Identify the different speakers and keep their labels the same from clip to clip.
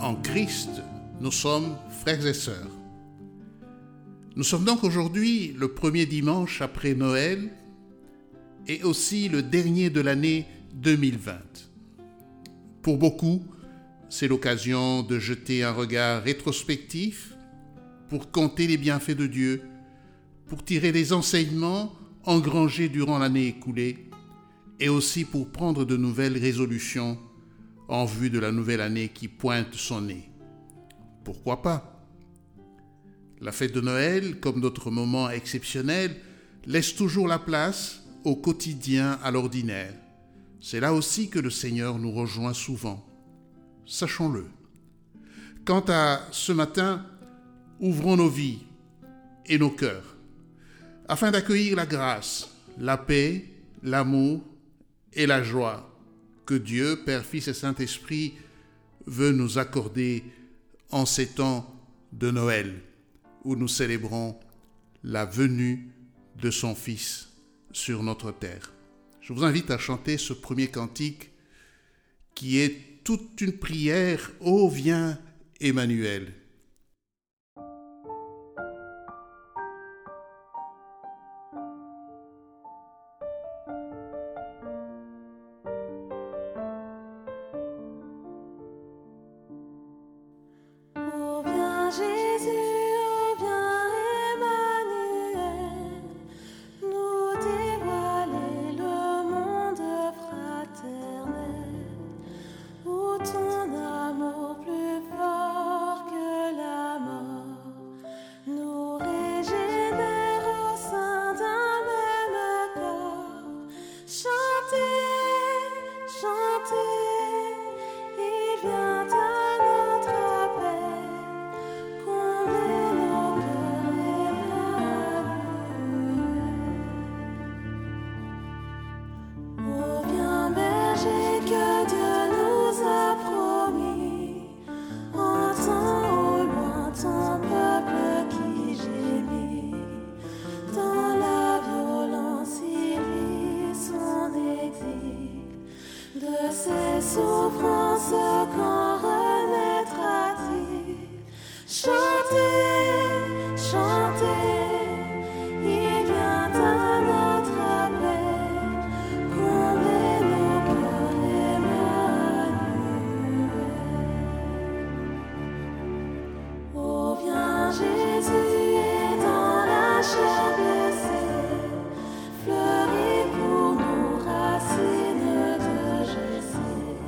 Speaker 1: en Christ, nous sommes frères et sœurs. Nous sommes donc aujourd'hui le premier dimanche après Noël et aussi le dernier de l'année 2020. Pour beaucoup, c'est l'occasion de jeter un regard rétrospectif pour compter les bienfaits de Dieu, pour tirer les enseignements engrangés durant l'année écoulée et aussi pour prendre de nouvelles résolutions en vue de la nouvelle année qui pointe son nez. Pourquoi pas? La fête de Noël, comme d'autres moments exceptionnels, laisse toujours la place au quotidien, à l'ordinaire. C'est là aussi que le Seigneur nous rejoint souvent. Sachons-le. Quant à ce matin, ouvrons nos vies et nos cœurs afin d'accueillir la grâce, la paix, l'amour et la joie que Dieu, Père, Fils et Saint-Esprit veut nous accorder en ces temps de Noël où nous célébrons la venue de son Fils sur notre terre. Je vous invite à chanter ce premier cantique qui est toute une prière « Ô viens Emmanuel ».
Speaker 2: Souffrance quand renaîtra-t-il? Chantez, chantez, il vient à notre appel, comblez nos cœurs Emmanuel. Oh, viens Jésus et dans la chair blessée, fleurit pour nous racines de Jésus.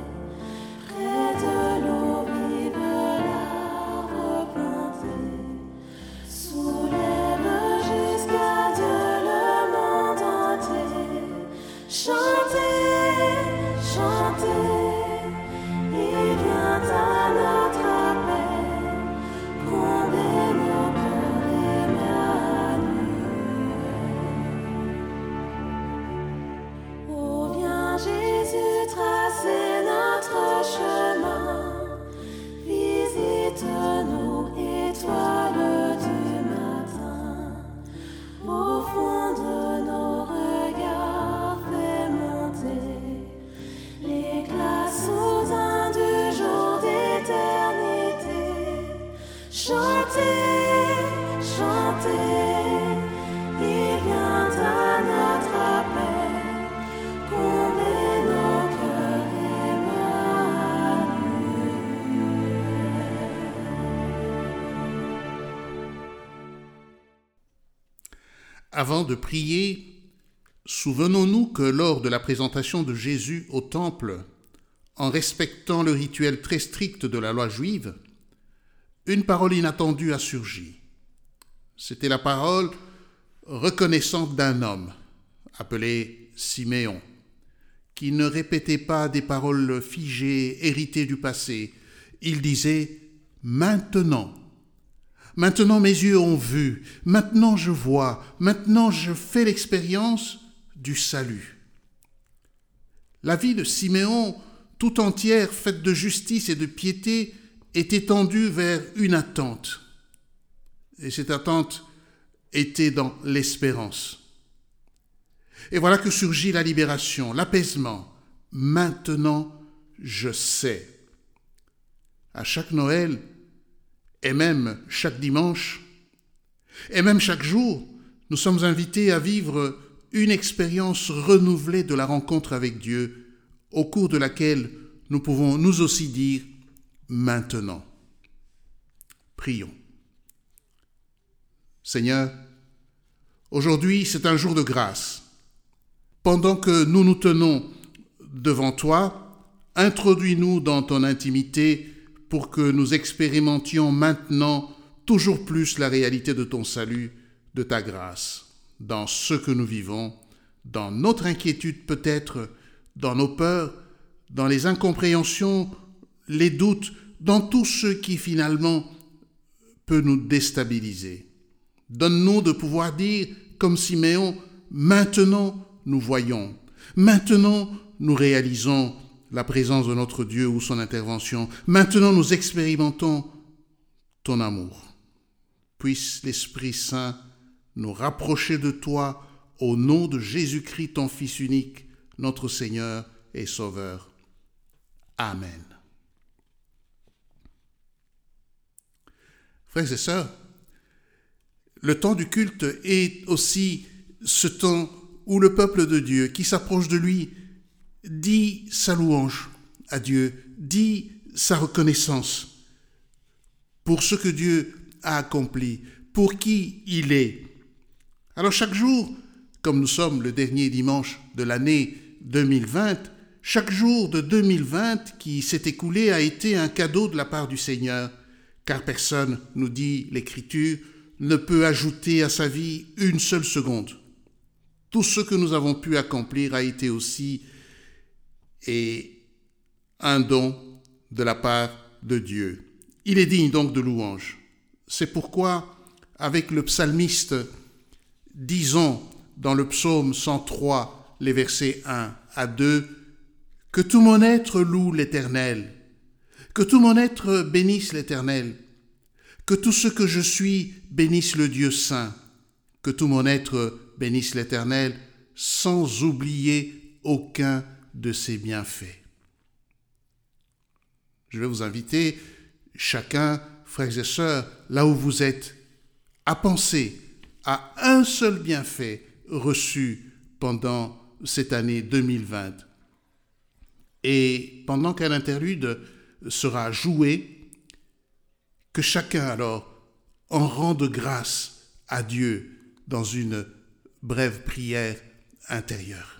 Speaker 2: Chantez, chantez, il vient à notre appel, comblez nos cœurs Emmanuel.
Speaker 1: Avant de prier, souvenons-nous que lors de la présentation de Jésus au temple, en respectant le rituel très strict de la loi juive, une parole inattendue a surgi. C'était la parole reconnaissante d'un homme, appelé Siméon, qui ne répétait pas des paroles figées, héritées du passé. Il disait « Maintenant, maintenant mes yeux ont vu, maintenant je vois, maintenant je fais l'expérience du salut. » La vie de Siméon, tout entière, faite de justice et de piété, était tendue vers une attente. Et cette attente était dans l'espérance. Et voilà que surgit la libération, l'apaisement. Maintenant, je sais. à chaque Noël, et même chaque dimanche, et même chaque jour, nous sommes invités à vivre une expérience renouvelée de la rencontre avec Dieu, au cours de laquelle nous pouvons nous aussi dire « maintenant ». Prions. Seigneur, aujourd'hui c'est un jour de grâce. Pendant que nous nous tenons devant toi, introduis-nous dans ton intimité pour que nous expérimentions maintenant toujours plus la réalité de ton salut, de ta grâce, dans ce que nous vivons, dans notre inquiétude peut-être, dans nos peurs, dans les incompréhensions, les doutes, dans tout ce qui finalement peut nous déstabiliser. Donne-nous de pouvoir dire, comme Siméon, maintenant nous voyons, maintenant nous réalisons la présence de notre Dieu ou son intervention, maintenant nous expérimentons ton amour. Puisse l'Esprit Saint nous rapprocher de toi au nom de Jésus-Christ, ton Fils unique, notre Seigneur et Sauveur. Amen. Frères et sœurs, le temps du culte est aussi ce temps où le peuple de Dieu qui s'approche de lui dit sa louange à Dieu, dit sa reconnaissance pour ce que Dieu a accompli, pour qui il est. Alors chaque jour, comme nous sommes le dernier dimanche de l'année 2020, chaque jour de 2020 qui s'est écoulé a été un cadeau de la part du Seigneur, car personne, nous dit l'Écriture, ne peut ajouter à sa vie une seule seconde. Tout ce que nous avons pu accomplir a été aussi un don de la part de Dieu. Il est digne donc de louange. C'est pourquoi, avec le psalmiste, disons dans le psaume 103, les versets 1 à 2, « Que tout mon être loue l'Éternel, que tout mon être bénisse l'Éternel, que tout ce que je suis bénisse le Dieu saint, que tout mon être bénisse l'Éternel, sans oublier aucun de ses bienfaits. » Je vais vous inviter, chacun, frères et sœurs, là où vous êtes, à penser à un seul bienfait reçu pendant cette année 2020. Et pendant qu'un interlude sera joué, que chacun alors en rende grâce à Dieu dans une brève prière intérieure.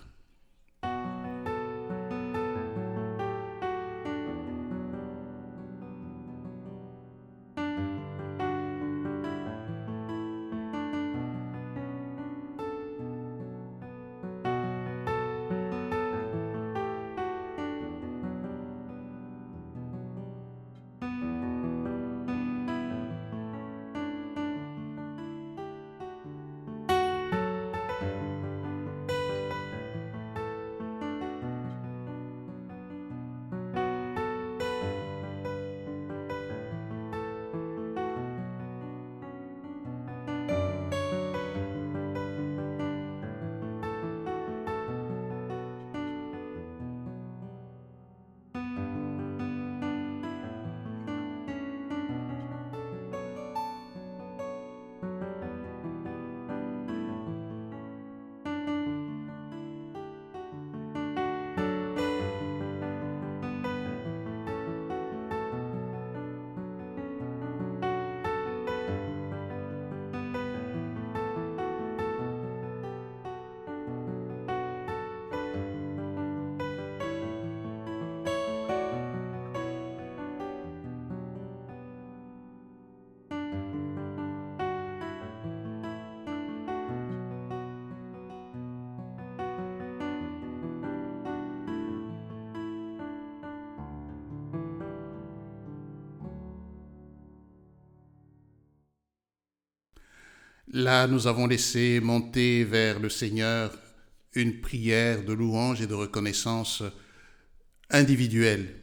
Speaker 1: Là, nous avons laissé monter vers le Seigneur une prière de louange et de reconnaissance individuelle.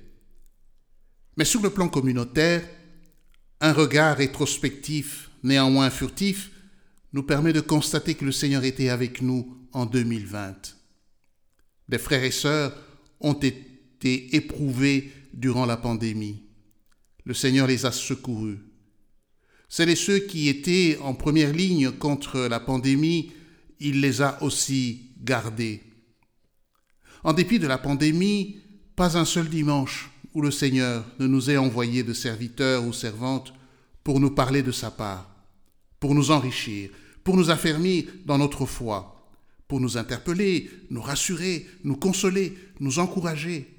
Speaker 1: Mais sur le plan communautaire, un regard rétrospectif, néanmoins furtif, nous permet de constater que le Seigneur était avec nous en 2020. Des frères et sœurs ont été éprouvés durant la pandémie. le Seigneur les a secourus. Celles et ceux qui étaient en première ligne contre la pandémie, il les a aussi gardés. En dépit de la pandémie, pas un seul dimanche où le Seigneur ne nous ait envoyé de serviteurs ou servantes pour nous parler de sa part, pour nous enrichir, pour nous affermir dans notre foi, pour nous interpeller, nous rassurer, nous consoler, nous encourager.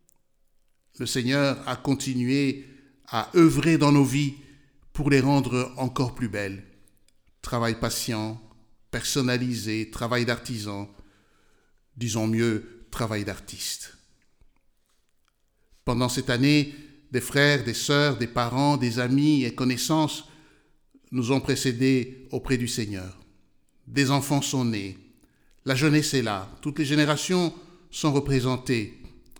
Speaker 1: Le Seigneur a continué à œuvrer dans nos vies pour les rendre encore plus belles. Travail patient, personnalisé, travail d'artisan, disons mieux, travail d'artiste. Pendant cette année, des frères, des sœurs, des parents, des amis et connaissances nous ont précédés auprès du Seigneur. Des enfants sont nés, la jeunesse est là, toutes les générations sont représentées.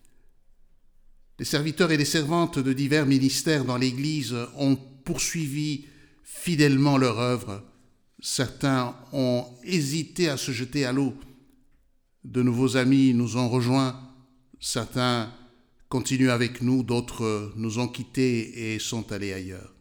Speaker 1: Les serviteurs et les servantes de divers ministères dans l'Église ont poursuivi fidèlement leur œuvre. Certains ont hésité à se jeter à l'eau. De nouveaux amis nous ont rejoints. Certains continuent avec nous, d'autres nous ont quittés et sont allés ailleurs.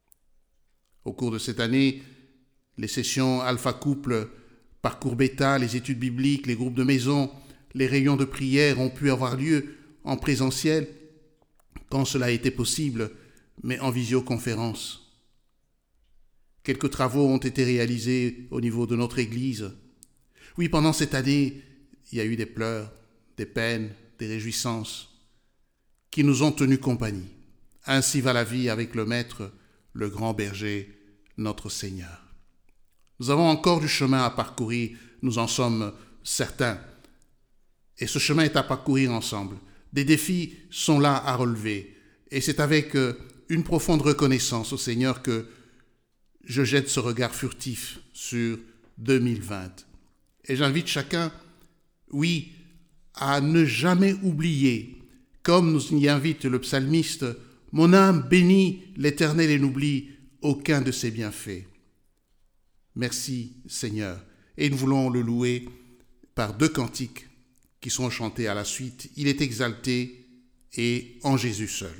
Speaker 1: Au cours de cette année, les sessions Alpha Couple, Parcours Bêta, les études bibliques, les groupes de maison, les réunions de prière ont pu avoir lieu en présentiel quand cela a été possible, mais en visioconférence. Quelques travaux ont été réalisés au niveau de notre Église. Oui, pendant cette année, il y a eu des pleurs, des peines, des réjouissances qui nous ont tenu compagnie. Ainsi va la vie avec le Maître, le grand berger, notre Seigneur. Nous avons encore du chemin à parcourir, nous en sommes certains. Et ce chemin est à parcourir ensemble. Des défis sont là à relever. Et c'est avec une profonde reconnaissance au Seigneur que je jette ce regard furtif sur 2020. Et j'invite chacun, oui, à ne jamais oublier, comme nous y invite le psalmiste, « Mon âme bénit l'Éternel et n'oublie aucun de ses bienfaits. » Merci Seigneur. Et nous voulons le louer par 2 cantiques qui sont chantés à la suite. Il est exalté et en Jésus seul.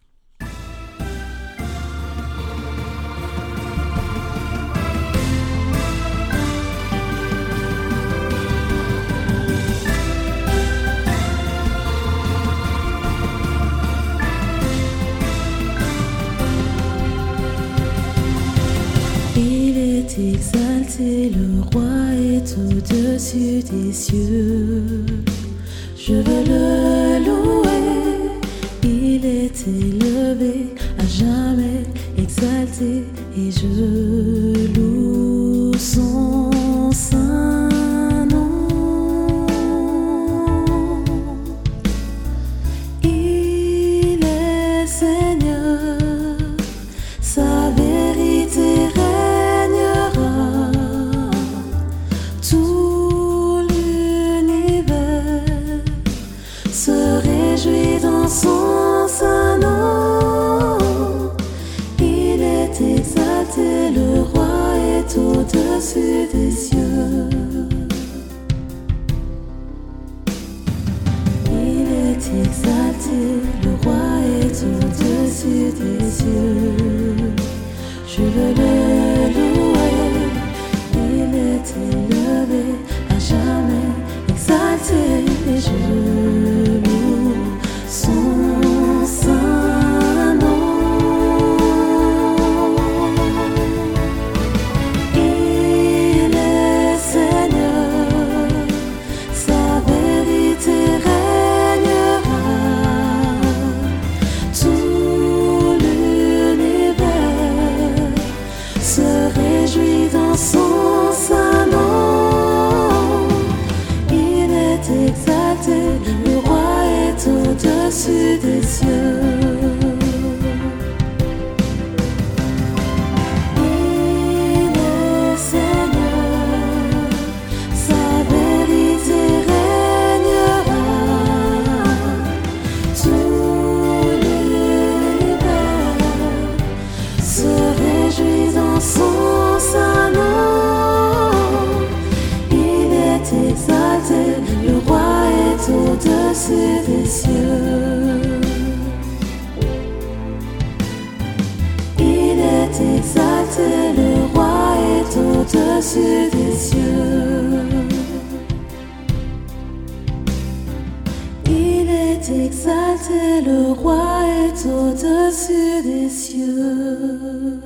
Speaker 2: Exalté, le roi est au-dessus des cieux. Je veux le louer, il est élevé, à jamais exalté, et je loue son saint nom. Il est Seigneur, sa vérité son saint nom. Il est exalté, le roi est au-dessus des cieux. Il est exalté, le roi est au-dessus des cieux. Je veux le louer, il est élevé, à jamais exalté, et je loue son saint nom. Il est Seigneur, sa vérité régnera. Tout l'univers se réjouit dans son saint nom. Il est exalté, le roi est au-dessus des cieux. Il est Seigneur, sa vérité régnera. Tout l'univers se réjouit dans son saint nom. Il est exalté, le roi est au-dessus des cieux. exalté, le roi est au-dessus des cieux. Il est exalté, le roi est au-dessus des cieux.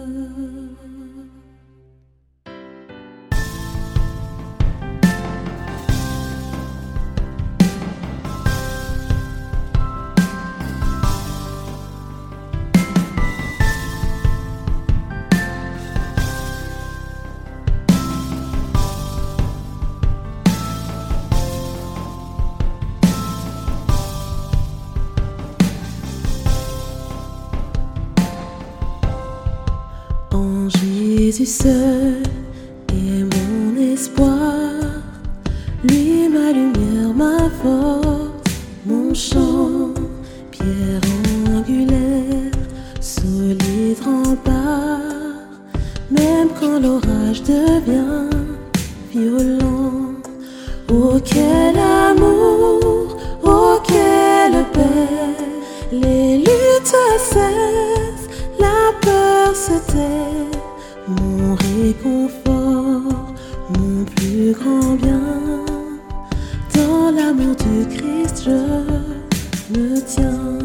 Speaker 2: En Jésus seul est mon espoir, lui ma lumière, ma force, mon chant, pierre angulaire, solide rempart. Même quand l'orage devient violent, oh quel amour, oh quelle paix, les luttes cessent, la peur se tait, mon réconfort, mon plus grand bien. Dans l'amour du Christ, je me tiens.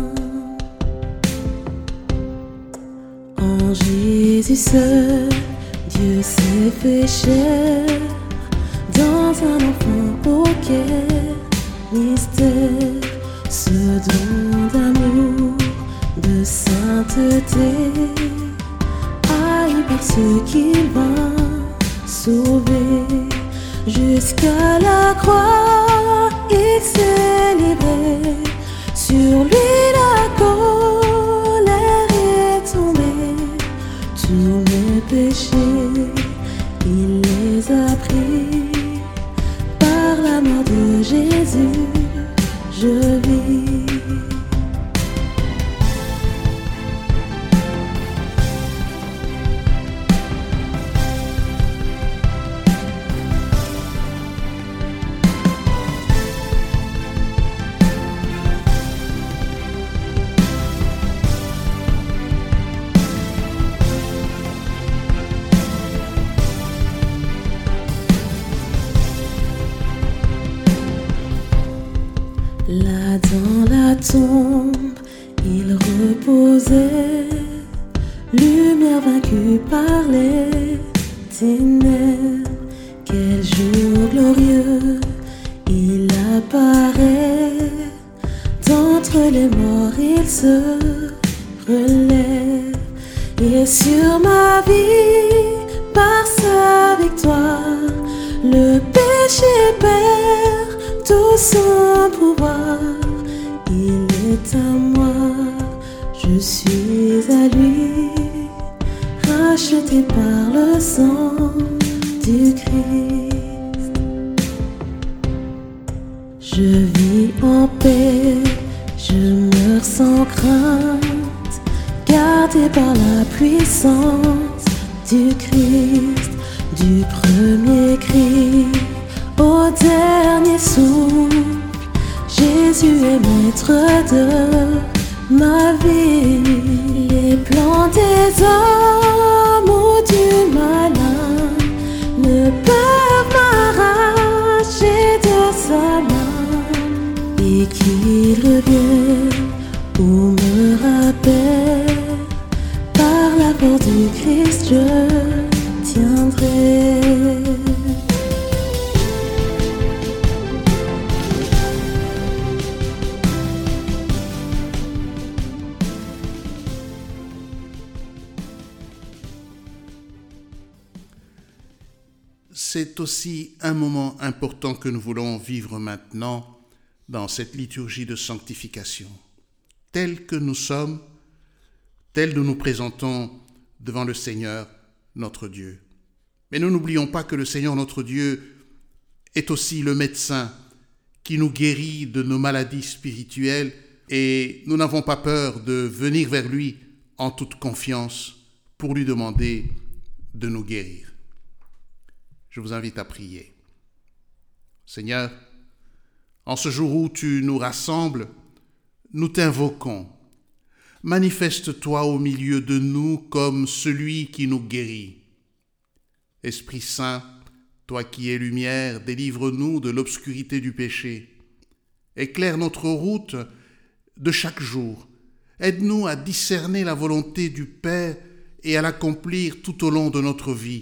Speaker 2: En Jésus seul, Dieu s'est fait chair, dans un enfant au cœur mystère, ce don d'amour, de sainteté, haï par ceux qu'il va sauver. Jusqu'à la croix, il s'est livré, sur lui la colère est tombée. Tous mes péchés, il les a pris, par la mort de Jésus, je vis. Là dans la tombe, il reposait, lumière vaincue par les ténèbres. Quel jour glorieux, il apparaît, d'entre les morts il se relève. Et sur ma vie, par sa victoire, le péché perd tout son pouvoir. Il est à moi, je suis à lui, racheté par le sang du Christ. Je vis en paix, je meurs sans crainte, gardé par la puissance du Christ, du premier cri au dernier souffle. Jésus est maître de ma vie. Les plans des hommes ou du malin ne peuvent m'arracher de sa main, et qu'il revienne ou me rappelle, par la porte du Christ je tiendrai.
Speaker 1: C'est aussi un moment important que nous voulons vivre maintenant dans cette liturgie de sanctification. Tels que nous sommes, tels nous nous présentons devant le Seigneur, notre Dieu. Mais nous n'oublions pas que le Seigneur, notre Dieu, est aussi le médecin qui nous guérit de nos maladies spirituelles, et nous n'avons pas peur de venir vers lui en toute confiance pour lui demander de nous guérir. Je vous invite à prier. Seigneur, en ce jour où tu nous rassembles, nous t'invoquons. Manifeste-toi au milieu de nous comme celui qui nous guérit. Esprit Saint, toi qui es lumière, délivre-nous de l'obscurité du péché. Éclaire notre route de chaque jour. Aide-nous à discerner la volonté du Père et à l'accomplir tout au long de notre vie.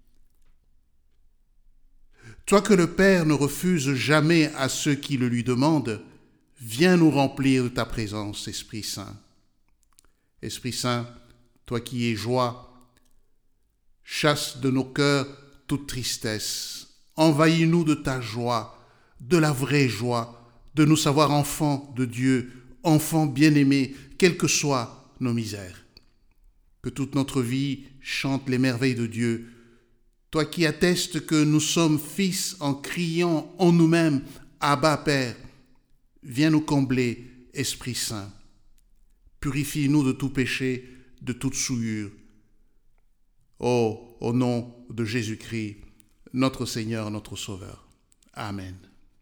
Speaker 1: Toi que le Père ne refuse jamais à ceux qui le lui demandent, viens nous remplir de ta présence, Esprit Saint. Esprit Saint, toi qui es joie, chasse de nos cœurs toute tristesse. Envahis-nous de ta joie, de la vraie joie, de nous savoir enfants de Dieu, enfants bien-aimés, quelles que soient nos misères. Que toute notre vie chante les merveilles de Dieu. Toi qui attestes que nous sommes fils en criant en nous-mêmes « Abba, Père », viens nous combler, Esprit Saint. Purifie-nous de tout péché, de toute souillure. Oh, au nom de Jésus-Christ, notre Seigneur, notre Sauveur. Amen.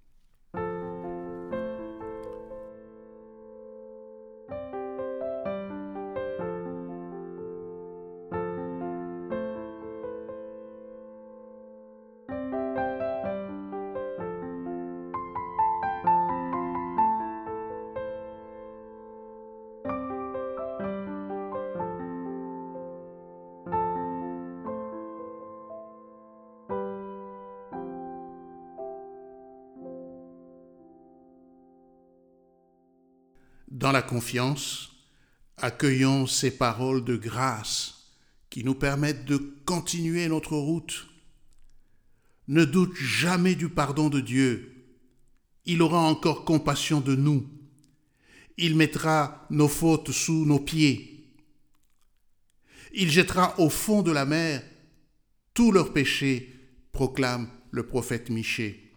Speaker 1: Dans la confiance, accueillons ces paroles de grâce qui nous permettent de continuer notre route. Ne doute jamais du pardon de Dieu. Il aura encore compassion de nous. Il mettra nos fautes sous nos pieds. Il jettera au fond de la mer tous leurs péchés, proclame le prophète Michée.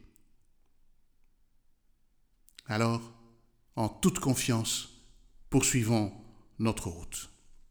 Speaker 1: Alors, en toute confiance, poursuivons notre route.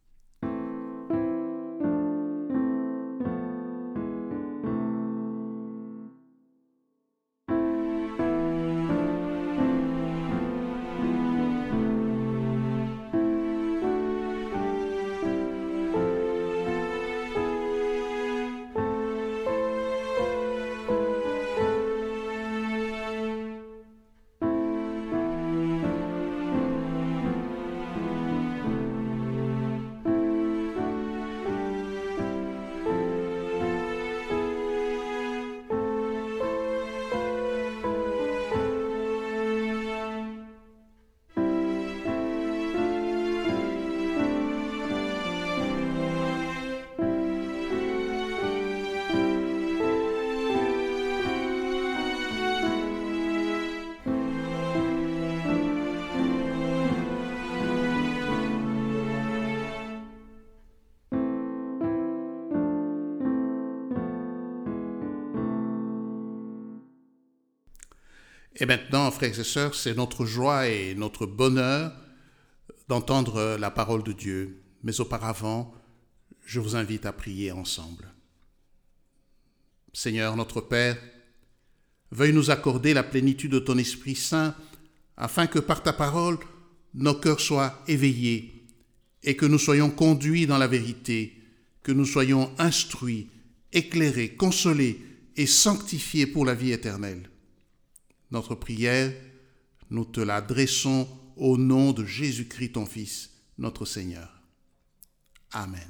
Speaker 1: Et maintenant, frères et sœurs, c'est notre joie et notre bonheur d'entendre la parole de Dieu. Mais auparavant, je vous invite à prier ensemble. Seigneur notre Père, veuille nous accorder la plénitude de ton Esprit Saint, afin que par ta parole, nos cœurs soient éveillés et que nous soyons conduits dans la vérité, que nous soyons instruits, éclairés, consolés et sanctifiés pour la vie éternelle. Notre prière, nous te l'adressons au nom de Jésus-Christ, ton Fils, notre Seigneur. Amen.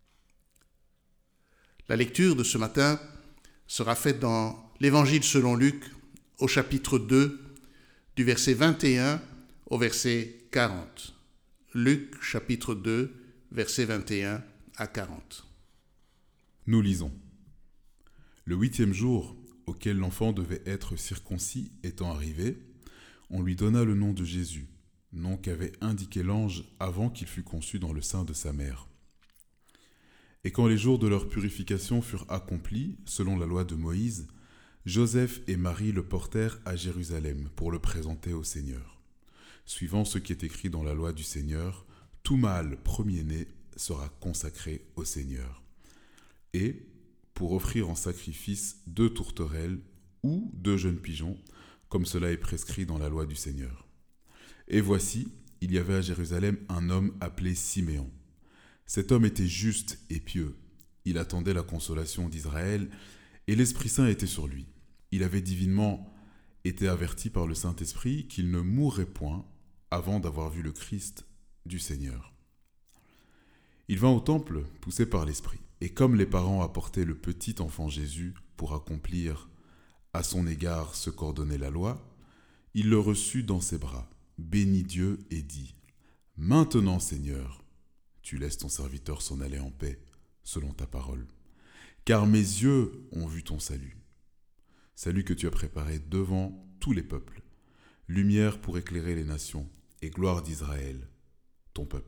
Speaker 1: La lecture de ce matin sera faite dans l'Évangile selon Luc, au chapitre 2, du verset 21 au verset 40. Luc, chapitre 2, verset 21 à 40.
Speaker 3: Nous lisons. Le 8e jour, auquel l'enfant devait être circoncis étant arrivé, on lui donna le nom de Jésus, nom qu'avait indiqué l'ange avant qu'il fût conçu dans le sein de sa mère. Et quand les jours de leur purification furent accomplis, selon la loi de Moïse, Joseph et Marie le portèrent à Jérusalem pour le présenter au Seigneur. Suivant ce qui est écrit dans la loi du Seigneur, tout mâle premier-né sera consacré au Seigneur. Et, pour offrir en sacrifice 2 tourterelles ou 2 jeunes pigeons, comme cela est prescrit dans la loi du Seigneur. Et voici, il y avait à Jérusalem un homme appelé Siméon. Cet homme était juste et pieux. Il attendait la consolation d'Israël et l'Esprit Saint était sur lui. Il avait divinement été averti par le Saint-Esprit qu'il ne mourrait point avant d'avoir vu le Christ du Seigneur. Il vint au temple poussé par l'Esprit. Et comme les parents apportaient le petit enfant Jésus pour accomplir à son égard ce qu'ordonnait la loi, il le reçut dans ses bras, bénit Dieu et dit : « Maintenant, Seigneur, tu laisses ton serviteur s'en aller en paix, selon ta parole. Car mes yeux ont vu ton salut. Salut que tu as préparé devant tous les peuples, lumière pour éclairer les nations et gloire d'Israël, ton peuple. »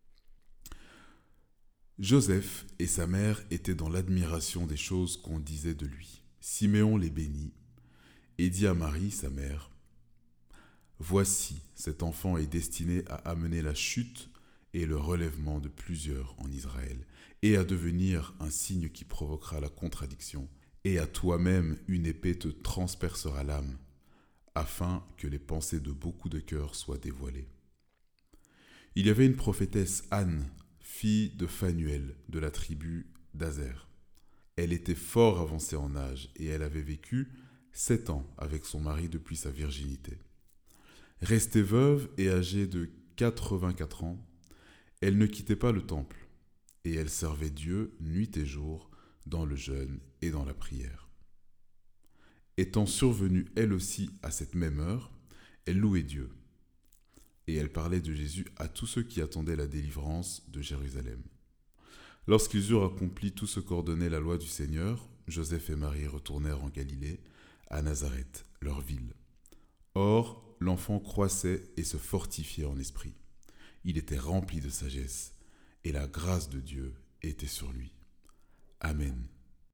Speaker 3: Joseph et sa mère étaient dans l'admiration des choses qu'on disait de lui. Siméon les bénit et dit à Marie, sa mère : « Voici, cet enfant est destiné à amener la chute et le relèvement de plusieurs en Israël, et à devenir un signe qui provoquera la contradiction, et à toi-même une épée te transpercera l'âme, afin que les pensées de beaucoup de cœurs soient dévoilées. » Il y avait une prophétesse, Anne, fille de Phanuel, de la tribu d'Azer. Elle était fort avancée en âge, et elle avait vécu 7 ans avec son mari depuis sa virginité. Restée veuve et âgée de 84 ans, elle ne quittait pas le temple, et elle servait Dieu nuit et jour dans le jeûne et dans la prière. Étant survenue elle aussi à cette même heure, elle louait Dieu, et elle parlait de Jésus à tous ceux qui attendaient la délivrance de Jérusalem. Lorsqu'ils eurent accompli tout ce qu'ordonnait la loi du Seigneur, Joseph et Marie retournèrent en Galilée, à Nazareth, leur ville. Or, l'enfant croissait et se fortifiait en esprit. Il était rempli de sagesse, et la grâce de Dieu était sur lui. Amen.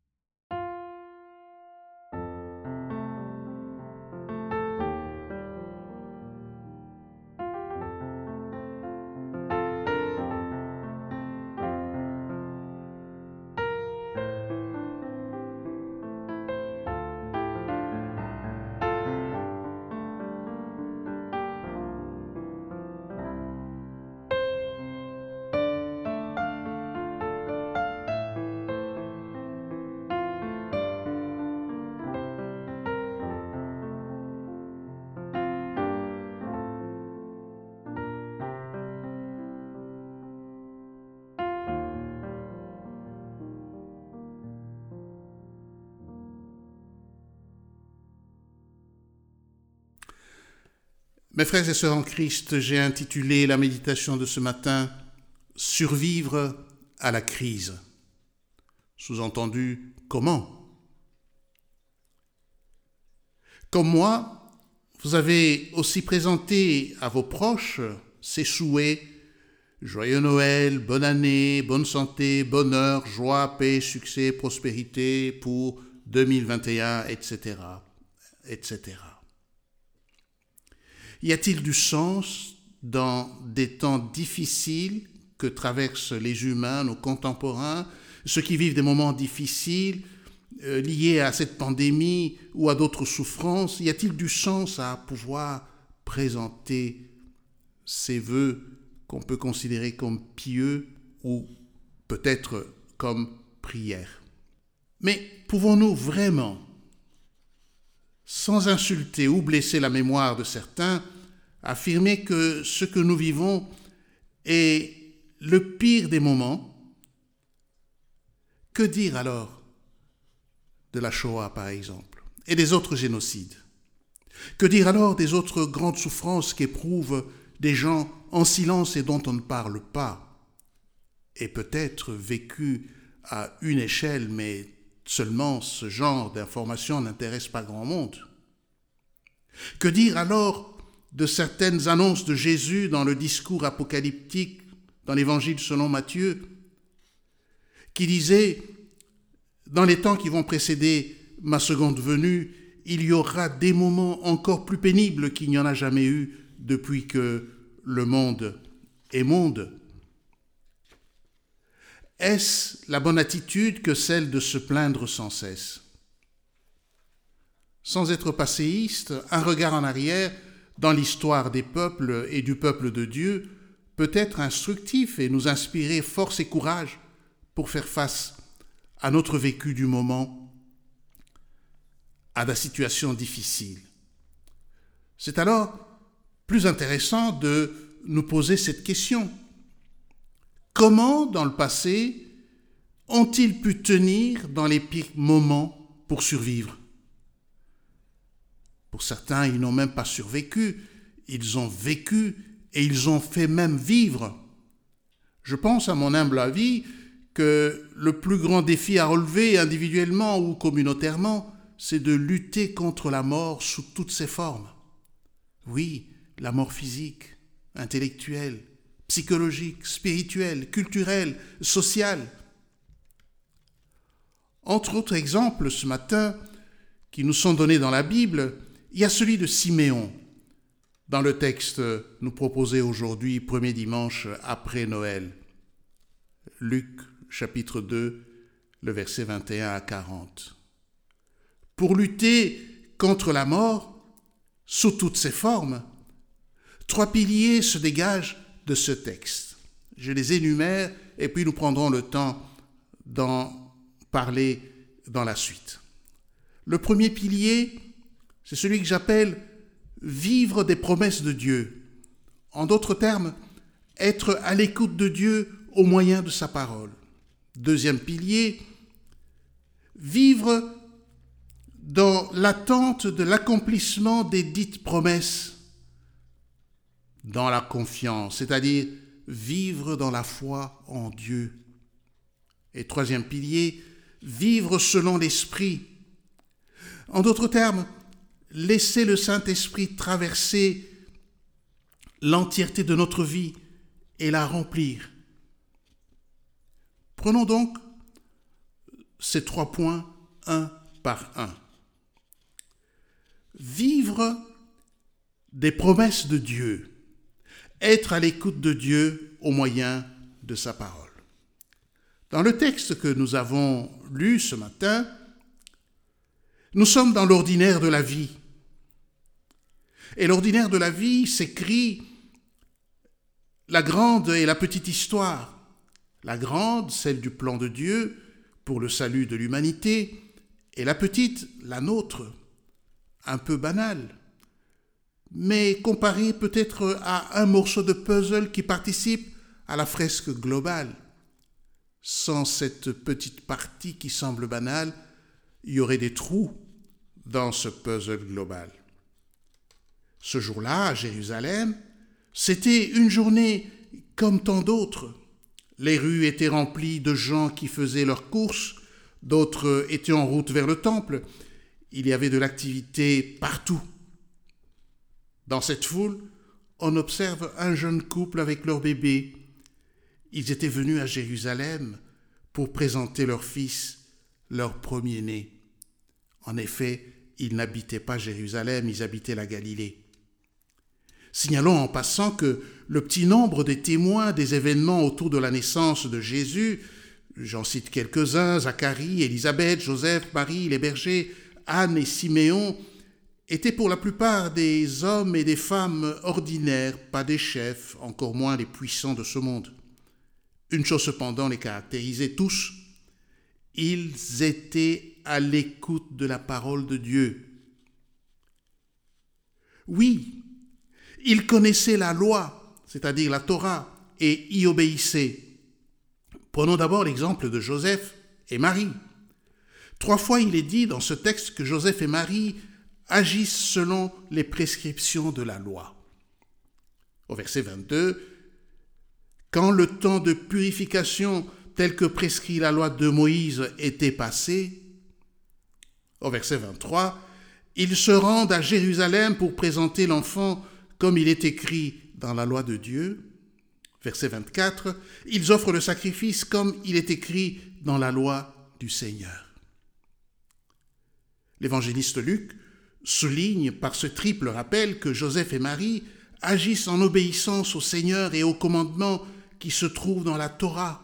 Speaker 1: Mes frères et sœurs en Christ, j'ai intitulé la méditation de ce matin « Survivre à la crise ». Sous-entendu, comment ? Comme moi, vous avez aussi présenté à vos proches ces souhaits « Joyeux Noël, bonne année, bonne santé, bonheur, joie, paix, succès, prospérité pour 2021, etc. etc. » Y a-t-il du sens dans des temps difficiles que traversent les humains, nos contemporains, ceux qui vivent des moments difficiles liés à cette pandémie ou à d'autres souffrances? Y a-t-il du sens à pouvoir présenter ces vœux qu'on peut considérer comme pieux ou peut-être comme prières? Mais pouvons-nous vraiment, sans insulter ou blesser la mémoire de certains, affirmer que ce que nous vivons est le pire des moments? Que dire alors de la Shoah, par exemple, et des autres génocides? Que dire alors des autres grandes souffrances qu'éprouvent des gens en silence et dont on ne parle pas, et peut-être vécues à une échelle, mais seulement ce genre d'informations n'intéresse pas grand monde? Que dire alors de certaines annonces de Jésus dans le discours apocalyptique dans l'Évangile selon Matthieu, qui disait « Dans les temps qui vont précéder ma seconde venue, il y aura des moments encore plus pénibles qu'il n'y en a jamais eu depuis que le monde est monde. » Est-ce la bonne attitude que celle de se plaindre sans cesse? Sans être passéiste, un regard en arrière dans l'histoire des peuples et du peuple de Dieu peut être instructif et nous inspirer force et courage pour faire face à notre vécu du moment, à la situation difficile. C'est alors plus intéressant de nous poser cette question. Comment, dans le passé, ont-ils pu tenir dans les pires moments pour survivre? Pour certains, ils n'ont même pas survécu, ils ont vécu et ils ont fait même vivre. Je pense, à mon humble avis, que le plus grand défi à relever individuellement ou communautairement, c'est de lutter contre la mort sous toutes ses formes. Oui, la mort physique, intellectuelle, psychologique, spirituelle, culturelle, sociale. Entre autres exemples, ce matin, qui nous sont donnés dans la Bible, il y a celui de Siméon, dans le texte nous proposé aujourd'hui, premier dimanche après Noël. Luc, chapitre 2, le verset 21 à 40. Pour lutter contre la mort, sous toutes ses formes, 3 piliers se dégagent de ce texte. Je les énumère et puis nous prendrons le temps d'en parler dans la suite. Le premier pilier, c'est celui que j'appelle vivre des promesses de Dieu. En d'autres termes, être à l'écoute de Dieu au moyen de sa parole. Deuxième pilier, vivre dans l'attente de l'accomplissement des dites promesses, dans la confiance, c'est-à-dire vivre dans la foi en Dieu. Et troisième pilier, vivre selon l'Esprit. En d'autres termes, laisser le Saint-Esprit traverser l'entièreté de notre vie et la remplir. Prenons donc ces 3 points un par un. Vivre des promesses de Dieu, être à l'écoute de Dieu au moyen de sa parole. Dans le texte que nous avons lu ce matin, nous sommes dans l'ordinaire de la vie. Et l'ordinaire de la vie s'écrit la grande et la petite histoire. La grande, celle du plan de Dieu pour le salut de l'humanité, et la petite, la nôtre, un peu banale, mais comparée peut-être à un morceau de puzzle qui participe à la fresque globale. Sans cette petite partie qui semble banale, il y aurait des trous dans ce puzzle global. Ce jour-là, à Jérusalem, c'était une journée comme tant d'autres. Les rues étaient remplies de gens qui faisaient leurs courses, d'autres étaient en route vers le temple. Il y avait de l'activité partout. Dans cette foule, on observe un jeune couple avec leur bébé. Ils étaient venus à Jérusalem pour présenter leur fils, leur premier-né. En effet, ils n'habitaient pas Jérusalem, ils habitaient la Galilée. Signalons en passant que le petit nombre des témoins des événements autour de la naissance de Jésus, j'en cite quelques-uns, Zacharie, Élisabeth, Joseph, Marie, les bergers, Anne et Siméon, étaient pour la plupart des hommes et des femmes ordinaires, pas des chefs, encore moins les puissants de ce monde. Une chose cependant les caractérisait tous, ils étaient à l'écoute de la parole de Dieu. Oui, ils connaissaient la loi, c'est-à-dire la Torah, et y obéissaient. Prenons d'abord l'exemple de Joseph et Marie. 3 fois, il est dit dans ce texte que Joseph et Marie agissent selon les prescriptions de la loi. Au verset 22, « Quand le temps de purification tel que prescrit la loi de Moïse était passé, » au verset 23, « Ils se rendent à Jérusalem pour présenter l'enfant comme il est écrit dans la loi de Dieu. » Verset 24, « Ils offrent le sacrifice comme il est écrit dans la loi du Seigneur. » L'évangéliste Luc souligne par ce triple rappel que Joseph et Marie agissent en obéissance au Seigneur et aux commandements qui se trouvent dans la Torah.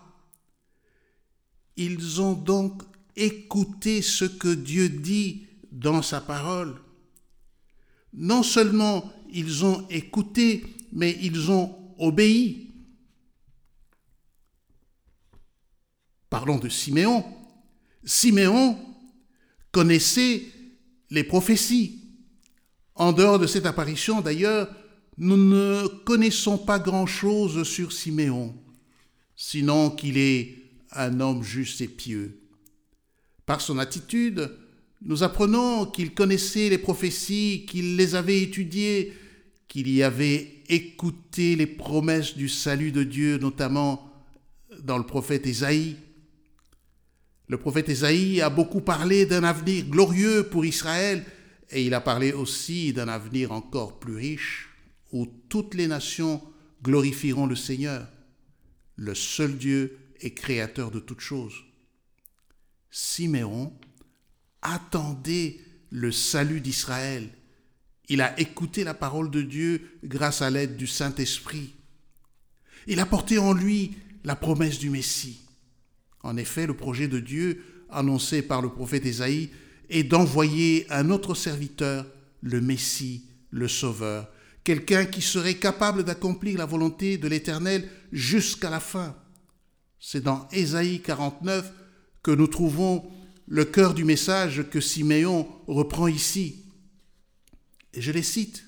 Speaker 1: Ils ont donc écouté ce que Dieu dit dans sa parole. Non seulement ils ont écouté, mais ils ont obéi. Parlons de Siméon. Siméon connaissait les prophéties. En dehors de cette apparition, d'ailleurs, nous ne connaissons pas grand-chose sur Siméon, sinon qu'il est un homme juste et pieux. Par son attitude, nous apprenons qu'il connaissait les prophéties, qu'il les avait étudiées, qu'il y avait écouté les promesses du salut de Dieu, notamment dans le prophète Ésaïe. Le prophète Ésaïe a beaucoup parlé d'un avenir glorieux pour Israël, et il a parlé aussi d'un avenir encore plus riche, où toutes les nations glorifieront le Seigneur, le seul Dieu et créateur de toutes choses. Siméon attendait le salut d'Israël. Il a écouté la parole de Dieu grâce à l'aide du Saint-Esprit. Il a porté en lui la promesse du Messie. En effet, le projet de Dieu, annoncé par le prophète Ésaïe, est d'envoyer un autre serviteur, le Messie, le Sauveur, quelqu'un qui serait capable d'accomplir la volonté de l'Éternel jusqu'à la fin. C'est dans Ésaïe 49 que nous trouvons le cœur du message que Siméon reprend ici. Et je les cite.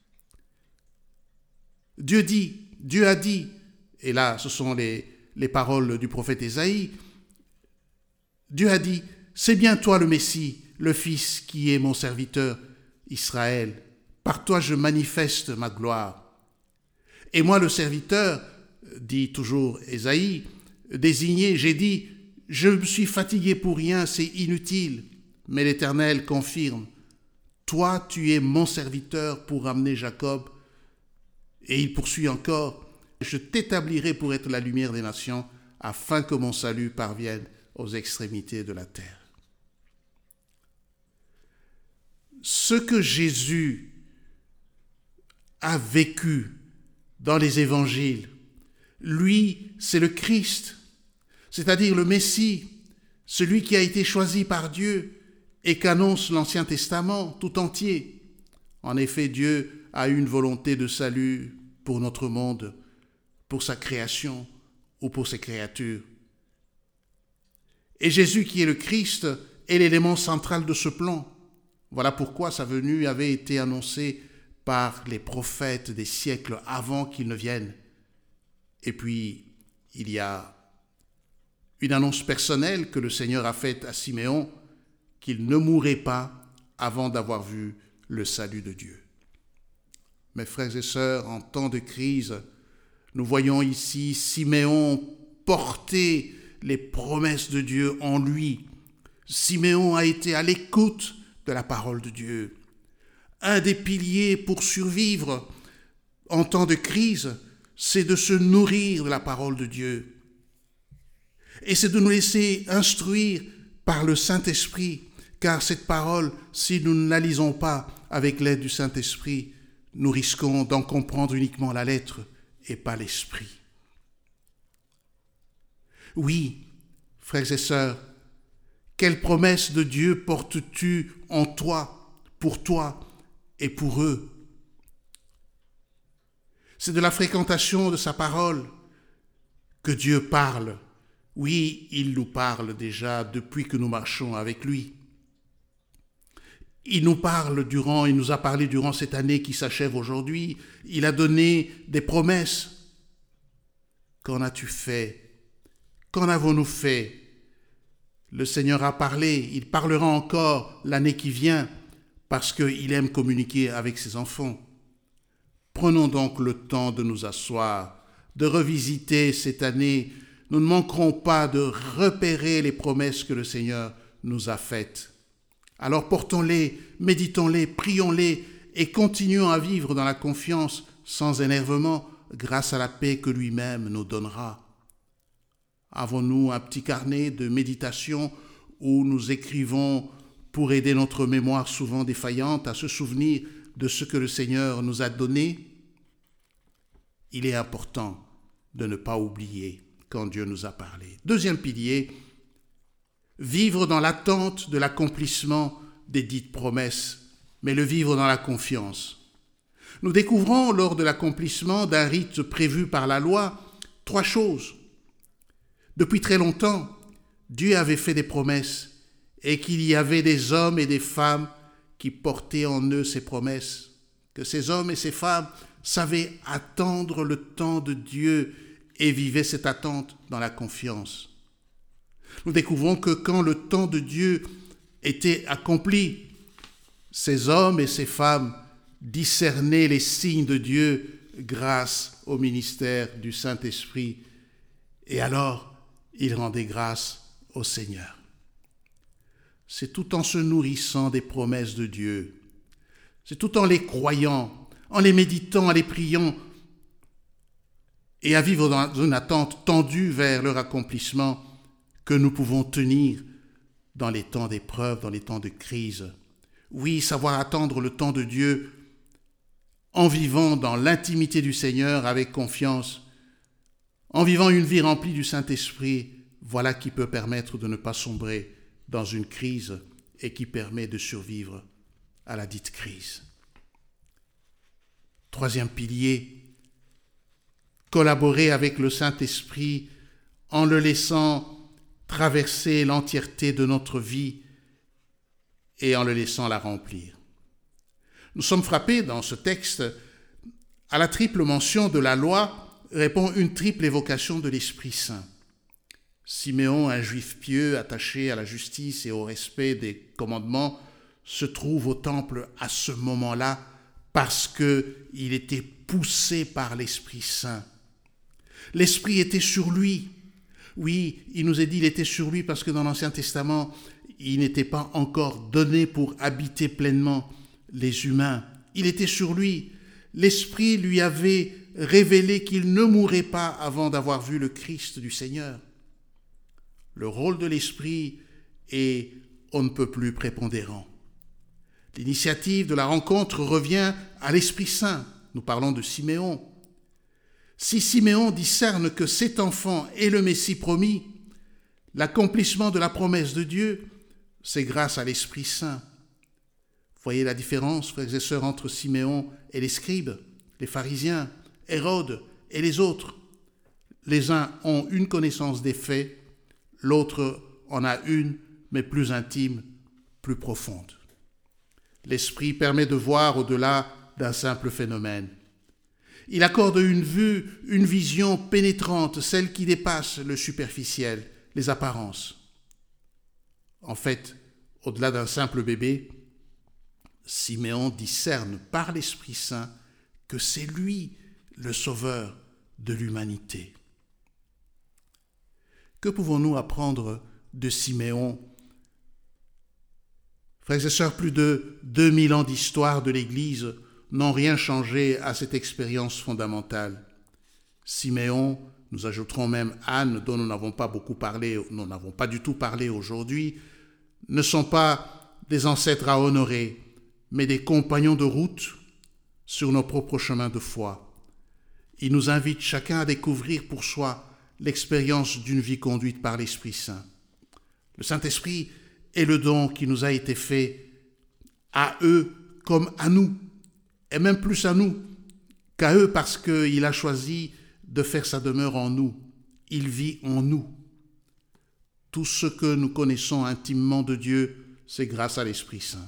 Speaker 1: Dieu a dit, et là ce sont les paroles du prophète Ésaïe, Dieu a dit, c'est bien toi le Messie, le Fils qui est mon serviteur, Israël. Par toi je manifeste ma gloire. Et moi le serviteur, dit toujours Ésaïe, désigné, j'ai dit, je me suis fatigué pour rien, c'est inutile. Mais l'Éternel confirme, toi tu es mon serviteur pour ramener Jacob. Et il poursuit encore, je t'établirai pour être la lumière des nations, afin que mon salut parvienne aux extrémités de la terre. Ce que Jésus a vécu dans les évangiles, lui, c'est le Christ, c'est-à-dire le Messie, celui qui a été choisi par Dieu et qu'annonce l'Ancien Testament tout entier. En effet, Dieu a une volonté de salut pour notre monde, pour sa création ou pour ses créatures. Et Jésus, qui est le Christ, est l'élément central de ce plan. Voilà pourquoi sa venue avait été annoncée par les prophètes des siècles avant qu'il ne vienne. Et puis, il y a une annonce personnelle que le Seigneur a faite à Siméon, qu'il ne mourrait pas avant d'avoir vu le salut de Dieu. Mes frères et sœurs, en temps de crise, nous voyons ici Siméon porter les promesses de Dieu en lui. Siméon a été à l'écoute de la parole de Dieu. Un des piliers pour survivre en temps de crise, c'est de se nourrir de la parole de Dieu. Et c'est de nous laisser instruire par le Saint-Esprit, car cette parole, si nous ne la lisons pas avec l'aide du Saint-Esprit, nous risquons d'en comprendre uniquement la lettre et pas l'esprit. Oui, frères et sœurs, quelle promesse de Dieu portes-tu en toi et pour eux? C'est de la fréquentation de sa parole que Dieu parle. Oui, il nous parle déjà depuis que nous marchons avec lui. Il nous a parlé durant cette année qui s'achève aujourd'hui. Il a donné des promesses. Qu'en as-tu fait? Qu'en avons-nous fait? Le Seigneur a parlé, il parlera encore l'année qui vient parce qu'il aime communiquer avec ses enfants. Prenons donc le temps de nous asseoir, de revisiter cette année. Nous ne manquerons pas de repérer les promesses que le Seigneur nous a faites. Alors portons-les, méditons-les, prions-les et continuons à vivre dans la confiance sans énervement grâce à la paix que lui-même nous donnera. Avons-nous un petit carnet de méditation où nous écrivons pour aider notre mémoire souvent défaillante à se souvenir de ce que le Seigneur nous a donné? Il est important de ne pas oublier quand Dieu nous a parlé. Deuxième pilier, vivre dans l'attente de l'accomplissement des dites promesses, mais le vivre dans la confiance. Nous découvrons lors de l'accomplissement d'un rite prévu par la loi 3 choses. Depuis très longtemps, Dieu avait fait des promesses et qu'il y avait des hommes et des femmes qui portaient en eux ces promesses, que ces hommes et ces femmes savaient attendre le temps de Dieu et vivaient cette attente dans la confiance. Nous découvrons que quand le temps de Dieu était accompli, ces hommes et ces femmes discernaient les signes de Dieu grâce au ministère du Saint-Esprit, et alors ils rendaient grâce au Seigneur. C'est tout en se nourrissant des promesses de Dieu, c'est tout en les croyant, en les méditant, en les priant, et à vivre dans une attente tendue vers leur accomplissement, que nous pouvons tenir dans les temps d'épreuve, dans les temps de crise. Oui, savoir attendre le temps de Dieu en vivant dans l'intimité du Seigneur avec confiance, en vivant une vie remplie du Saint-Esprit, voilà qui peut permettre de ne pas sombrer dans une crise et qui permet de survivre à la dite crise. Troisième pilier, collaborer avec le Saint-Esprit en le laissant traverser l'entièreté de notre vie et en le laissant la remplir. Nous sommes frappés dans ce texte à la triple mention de la loi répond une triple évocation de l'Esprit Saint. Siméon, un juif pieux attaché à la justice et au respect des commandements, se trouve au temple à ce moment-là parce qu'il était poussé par l'Esprit Saint. L'Esprit était sur lui. Oui, il nous est dit qu'il était sur lui parce que dans l'Ancien Testament, il n'était pas encore donné pour habiter pleinement les humains. Il était sur lui. L'Esprit lui avait révélé qu'il ne mourrait pas avant d'avoir vu le Christ du Seigneur. Le rôle de l'Esprit est on ne peut plus prépondérant. L'initiative de la rencontre revient à l'Esprit Saint. Nous parlons de Siméon. Si Siméon discerne que cet enfant est le Messie promis, l'accomplissement de la promesse de Dieu, c'est grâce à l'Esprit Saint. Voyez la différence, frères et sœurs, entre Siméon et les scribes, les pharisiens, Hérode et les autres. Les uns ont une connaissance des faits, l'autre en a une, mais plus intime, plus profonde. L'Esprit permet de voir au-delà d'un simple phénomène. Il accorde une vue, une vision pénétrante, celle qui dépasse le superficiel, les apparences. En fait, au-delà d'un simple bébé, Siméon discerne par l'Esprit Saint que c'est lui le sauveur de l'humanité. Que pouvons-nous apprendre de Siméon? Frères et sœurs, plus de 2000 ans d'histoire de l'Église n'ont rien changé à cette expérience fondamentale. Siméon, nous ajouterons même Anne, dont nous n'avons pas du tout parlé aujourd'hui, ne sont pas des ancêtres à honorer, mais des compagnons de route sur nos propres chemins de foi. Ils nous invitent chacun à découvrir pour soi l'expérience d'une vie conduite par l'Esprit Saint. Le Saint-Esprit est le don qui nous a été fait à eux comme à nous, et même plus à nous qu'à eux parce qu'il a choisi de faire sa demeure en nous. Il vit en nous. Tout ce que nous connaissons intimement de Dieu, c'est grâce à l'Esprit Saint.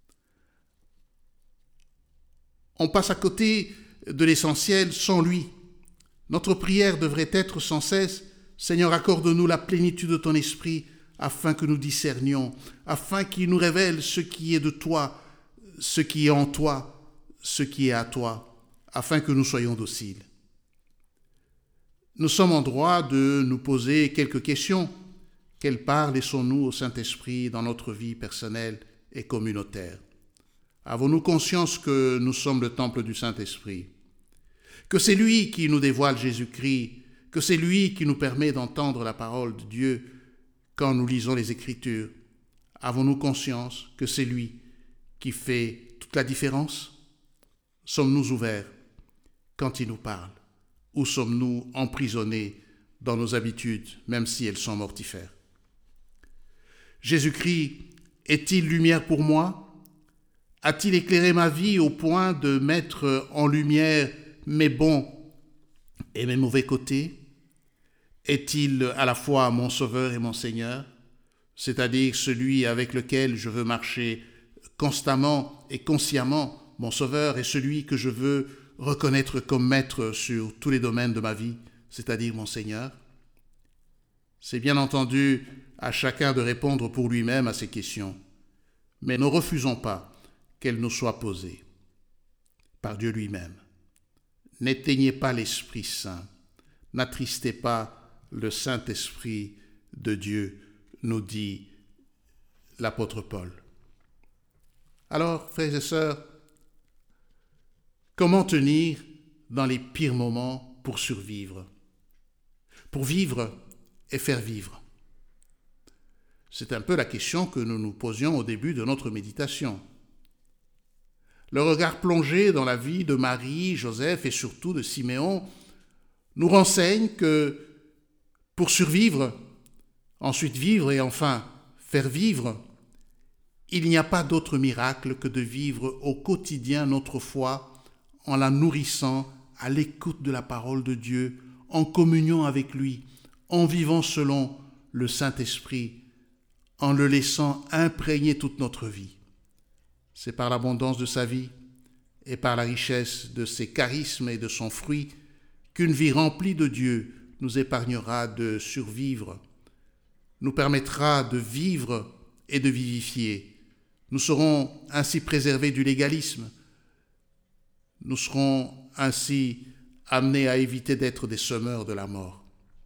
Speaker 1: On passe à côté de l'essentiel sans lui. Notre prière devrait être sans cesse « Seigneur, accorde-nous la plénitude de ton esprit afin que nous discernions, afin qu'il nous révèle ce qui est de toi, ce qui est en toi, ce qui est à toi, afin que nous soyons dociles. » Nous sommes en droit de nous poser quelques questions. Quelle part laissons-nous au Saint-Esprit dans notre vie personnelle et communautaire? Avons-nous conscience que nous sommes le temple du Saint-Esprit? Que c'est lui qui nous dévoile Jésus-Christ, que c'est lui qui nous permet d'entendre la parole de Dieu quand nous lisons les Écritures? Avons-nous conscience que c'est lui qui fait toute la différence? Sommes-nous ouverts quand il nous parle? Ou sommes-nous emprisonnés dans nos habitudes, même si elles sont mortifères? Jésus-Christ est-il lumière pour moi? A-t-il éclairé ma vie au point de mettre en lumière mes bons et mes mauvais côtés? est-il à la fois mon Sauveur et mon Seigneur, c'est-à-dire celui avec lequel je veux marcher constamment et consciemment, mon Sauveur, et celui que je veux reconnaître comme maître sur tous les domaines de ma vie, c'est-à-dire mon Seigneur? C'est bien entendu à chacun de répondre pour lui-même à ces questions, mais ne refusons pas qu'elles nous soient posées par Dieu lui-même. N'éteignez pas l'Esprit Saint, n'attristez pas le Saint-Esprit de Dieu, nous dit l'apôtre Paul. Alors, frères et sœurs, comment tenir dans les pires moments pour survivre, pour vivre et faire vivre? C'est un peu la question que nous nous posions au début de notre méditation. Le regard plongé dans la vie de Marie, Joseph et surtout de Siméon nous renseigne que pour survivre, ensuite vivre et enfin faire vivre, il n'y a pas d'autre miracle que de vivre au quotidien notre foi en la nourrissant à l'écoute de la parole de Dieu, en communion avec lui, en vivant selon le Saint-Esprit, en le laissant imprégner toute notre vie. C'est par l'abondance de sa vie et par la richesse de ses charismes et de son fruit qu'une vie remplie de Dieu nous épargnera de survivre, nous permettra de vivre et de vivifier. Nous serons ainsi préservés du légalisme. Nous serons ainsi amenés à éviter d'être des semeurs de la mort.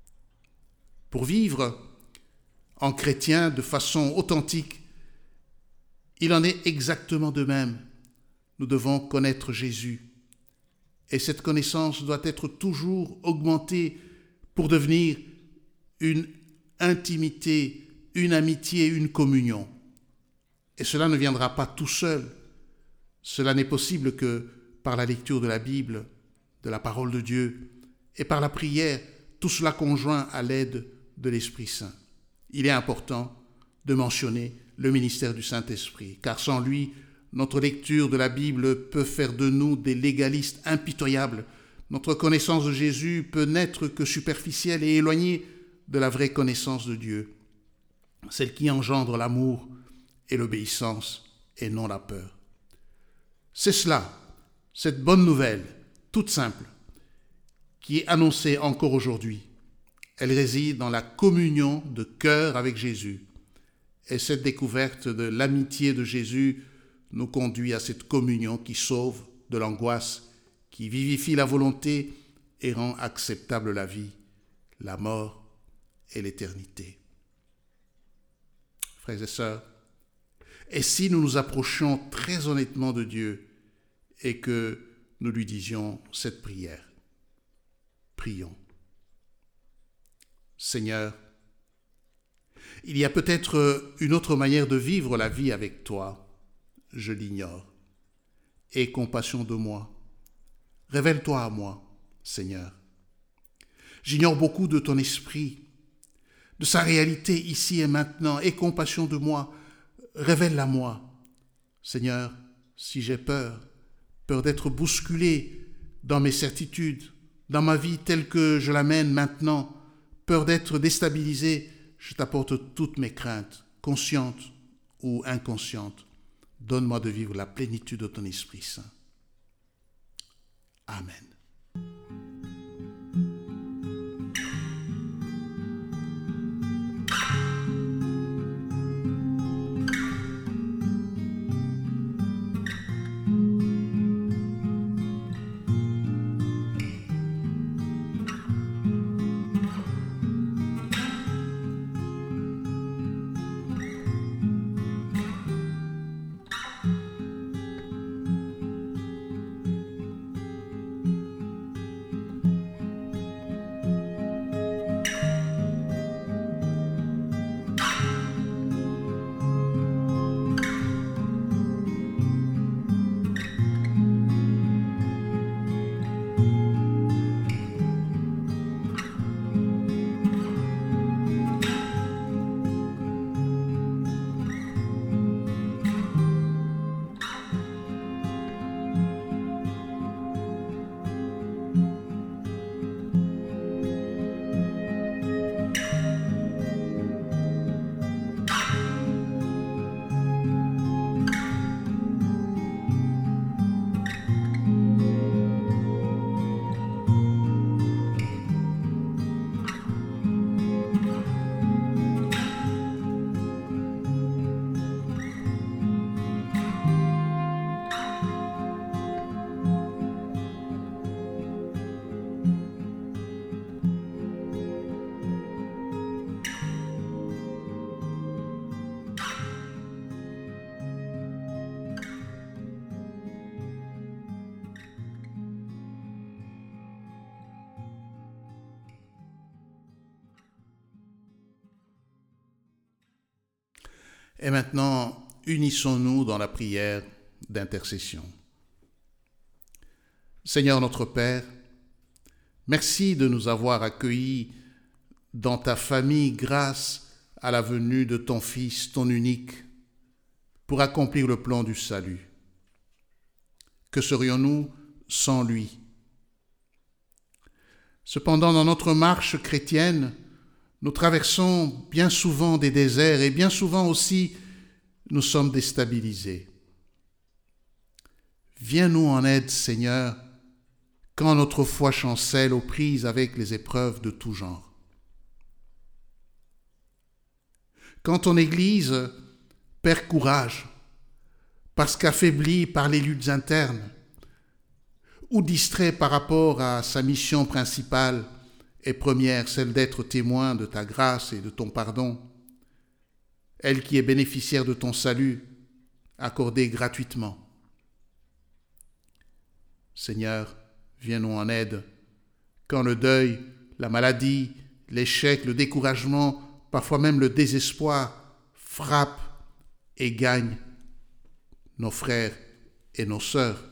Speaker 1: Pour vivre en chrétien de façon authentique, il en est exactement de même. Nous devons connaître Jésus. Et cette connaissance doit être toujours augmentée pour devenir une intimité, une amitié, une communion. Et cela ne viendra pas tout seul. Cela n'est possible que par la lecture de la Bible, de la parole de Dieu, et par la prière, tout cela conjoint à l'aide de l'Esprit Saint. Il est important de mentionner le ministère du Saint-Esprit, car sans lui, notre lecture de la Bible peut faire de nous des légalistes impitoyables. Notre connaissance de Jésus peut n'être que superficielle et éloignée de la vraie connaissance de Dieu, celle qui engendre l'amour et l'obéissance et non la peur. C'est cela, cette bonne nouvelle, toute simple, qui est annoncée encore aujourd'hui. Elle réside dans la communion de cœur avec Jésus. Et cette découverte de l'amitié de Jésus nous conduit à cette communion qui sauve de l'angoisse, qui vivifie la volonté et rend acceptable la vie, la mort et l'éternité. Frères et sœurs, et si nous nous approchions très honnêtement de Dieu et que nous lui disions cette prière? Prions. Seigneur, il y a peut-être une autre manière de vivre la vie avec toi, je l'ignore. Aie compassion de moi. Révèle-toi à moi, Seigneur. J'ignore beaucoup de ton esprit, de sa réalité ici et maintenant. Aie compassion de moi. Révèle-la moi. Seigneur, si j'ai peur d'être bousculé dans mes certitudes, dans ma vie telle que je la mène maintenant, peur d'être déstabilisé, je t'apporte toutes mes craintes, conscientes ou inconscientes. Donne-moi de vivre la plénitude de ton Esprit Saint. Amen. Et maintenant, unissons-nous dans la prière d'intercession. Seigneur notre Père, merci de nous avoir accueillis dans ta famille grâce à la venue de ton Fils, ton unique, pour accomplir le plan du salut. Que serions-nous sans lui? Cependant, dans notre marche chrétienne, nous traversons bien souvent des déserts et bien souvent aussi nous sommes déstabilisés. Viens-nous en aide, Seigneur, quand notre foi chancelle aux prises avec les épreuves de tout genre. Quand ton Église perd courage, parce qu'affaiblie par les luttes internes, ou distrait par rapport à sa mission principale et première, celle d'être témoin de ta grâce et de ton pardon, elle qui est bénéficiaire de ton salut, accordé gratuitement. Seigneur, viens-nous en aide quand le deuil, la maladie, l'échec, le découragement, parfois même le désespoir frappent et gagnent nos frères et nos sœurs.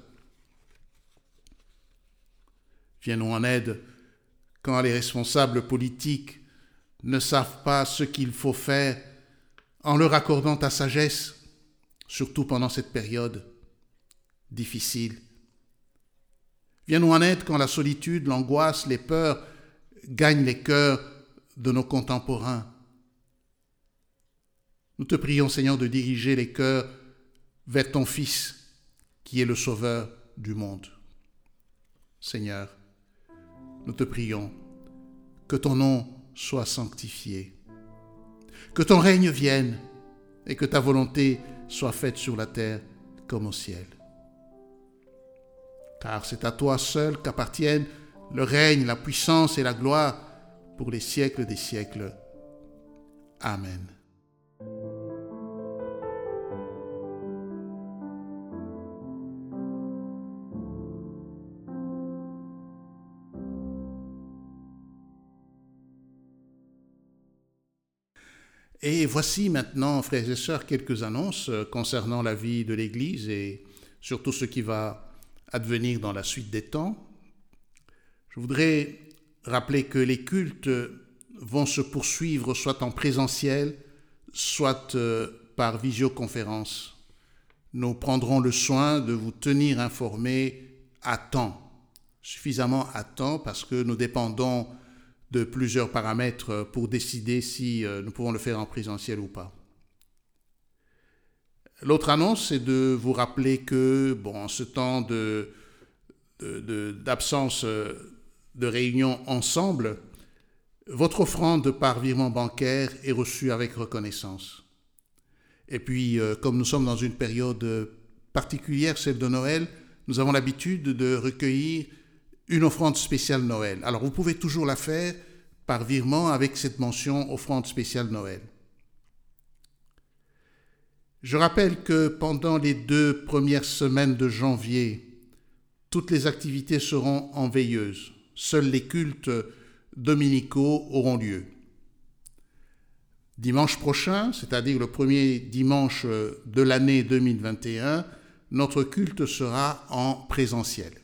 Speaker 1: Viens-nous en aide quand les responsables politiques ne savent pas ce qu'il faut faire en leur accordant ta sagesse, surtout pendant cette période difficile. Viens-nous en aide quand la solitude, l'angoisse, les peurs gagnent les cœurs de nos contemporains. Nous te prions, Seigneur, de diriger les cœurs vers ton Fils, qui est le Sauveur du monde. Seigneur, nous te prions que ton nom soit sanctifié, que ton règne vienne et que ta volonté soit faite sur la terre comme au ciel. Car c'est à toi seul qu'appartiennent le règne, la puissance et la gloire pour les siècles des siècles. Amen. Et voici maintenant, frères et sœurs, quelques annonces concernant la vie de l'Église et surtout ce qui va advenir dans la suite des temps. Je voudrais rappeler que les cultes vont se poursuivre soit en présentiel, soit par visioconférence. Nous prendrons le soin de vous tenir informés à temps, suffisamment à temps parce que nous dépendons de plusieurs paramètres pour décider si nous pouvons le faire en présentiel ou pas. L'autre annonce, c'est de vous rappeler que, en ce temps d'absence de réunion ensemble, votre offrande par virement bancaire est reçue avec reconnaissance. Et puis, comme nous sommes dans une période particulière, celle de Noël, nous avons l'habitude de recueillir une offrande spéciale Noël. Alors, vous pouvez toujours la faire par virement avec cette mention offrande spéciale Noël. Je rappelle que pendant les 2 premières semaines de janvier, toutes les activités seront en veilleuse. Seuls les cultes dominicaux auront lieu. Dimanche prochain, c'est-à-dire le premier dimanche de l'année 2021, notre culte sera en présentiel.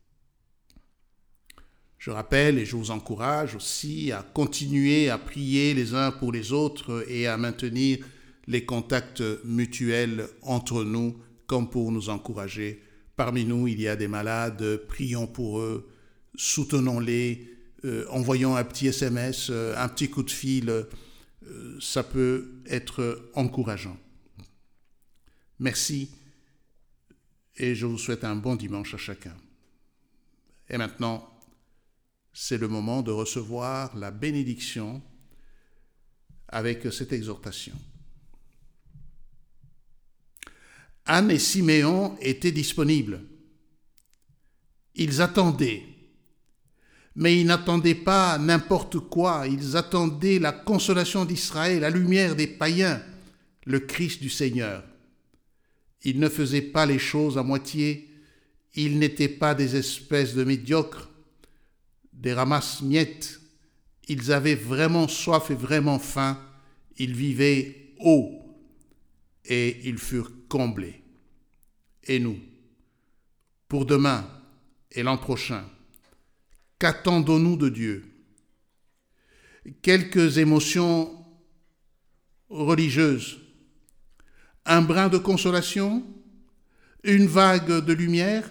Speaker 1: Je rappelle et je vous encourage aussi à continuer à prier les uns pour les autres et à maintenir les contacts mutuels entre nous comme pour nous encourager. Parmi nous, il y a des malades, prions pour eux, soutenons-les, envoyons un petit SMS, un petit coup de fil, ça peut être encourageant. Merci et je vous souhaite un bon dimanche à chacun. Et maintenant, c'est le moment de recevoir la bénédiction avec cette exhortation. Anne et Siméon étaient disponibles. Ils attendaient. Mais ils n'attendaient pas n'importe quoi. Ils attendaient la consolation d'Israël, la lumière des païens, le Christ du Seigneur. Ils ne faisaient pas les choses à moitié. Ils n'étaient pas des espèces de médiocres, des ramasse-miettes. Ils avaient vraiment soif et vraiment faim. Ils vivaient haut. et ils furent comblés. Et nous, pour demain et l'an prochain, qu'attendons-nous de Dieu? Quelques émotions religieuses, un brin de consolation, une vague de lumière?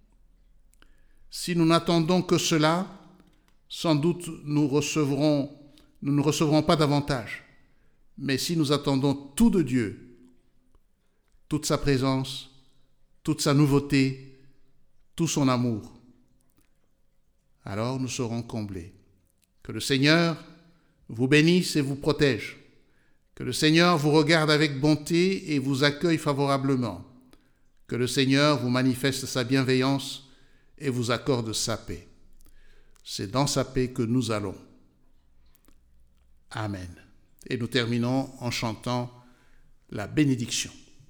Speaker 1: Si nous n'attendons que cela, sans doute nous ne recevrons pas davantage. Mais si nous attendons tout de Dieu, toute sa présence, toute sa nouveauté, tout son amour, alors nous serons comblés. Que le Seigneur vous bénisse et vous protège. Que le Seigneur vous regarde avec bonté et vous accueille favorablement. Que le Seigneur vous manifeste sa bienveillance et vous accorde sa paix. C'est dans sa paix que nous allons. Amen. Et nous terminons en chantant la bénédiction.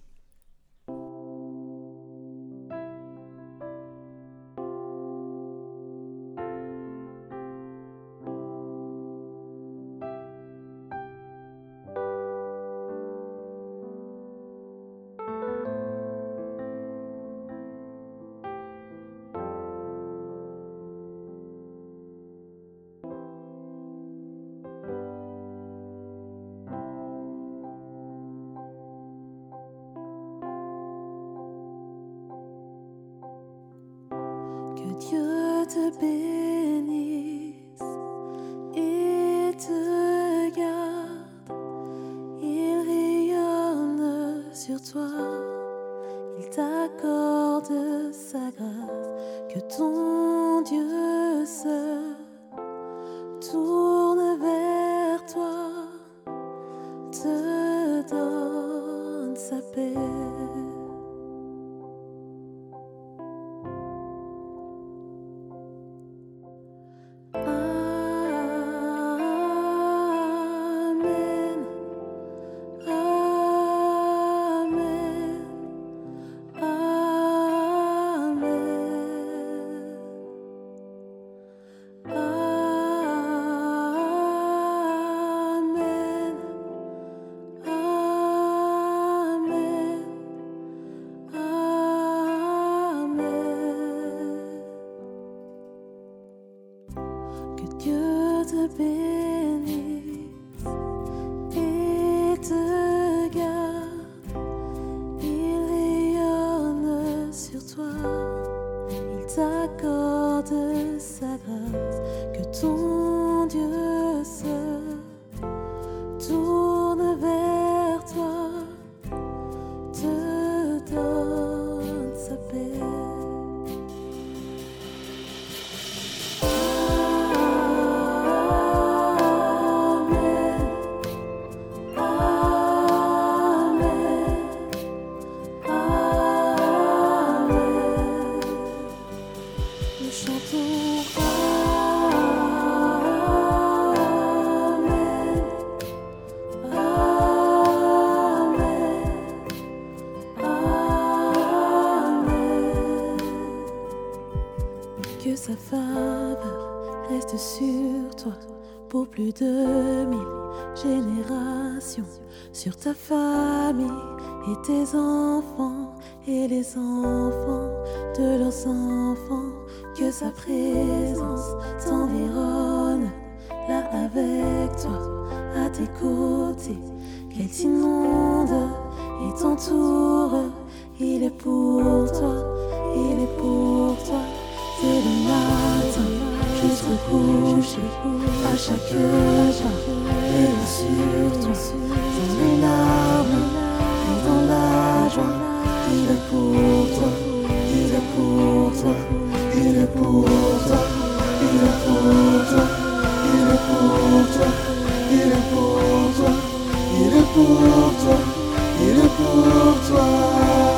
Speaker 2: Que Dieu te bénisse et te garde. Il rayonne sur toi, il t'accorde sa grâce. Que ton Dieu se tourne vers toi, te donne sa paix. Dieu te bénisse et te garde. Il rayonne sur toi, il t'accorde sa grâce. Que ton Dieu se tourne vers toi, te donne sa paix. Que sa faveur reste sur toi pour plus de 1000 générations, sur ta famille et tes enfants et les enfants de leurs enfants. Que sa présence t'environne là avec toi, à tes côtés, qu'elle t'inonde et t'entoure. Il est pour toi, il est pour toi. Dès le matin jusqu'au coucher, à chaque pas, veille sur toi, dans les larmes et dans la joie. Il est pour toi, il est pour toi, il est pour toi, il est pour toi, il est pour toi, il est pour toi, il est pour toi, il est pour toi.